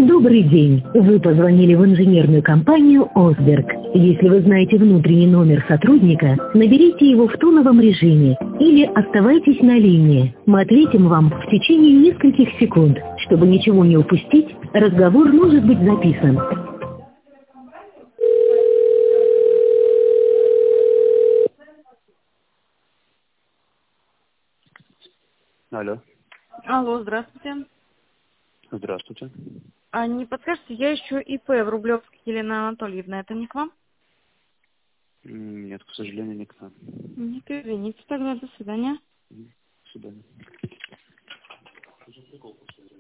Добрый день. Вы позвонили в инженерную компанию «Осберг». Если вы знаете внутренний номер сотрудника, наберите его в тоновом режиме или оставайтесь на линии. Мы ответим вам в течение нескольких секунд. Чтобы ничего не упустить, разговор может быть записан. Алло, Алло, здравствуйте. здравствуйте. А не подскажете, я ищу ИП в Рублевске Елена Анатольевна. Это не к вам? Нет, к сожалению, не к нам. Нет, извините, тогда до свидания. До свидания.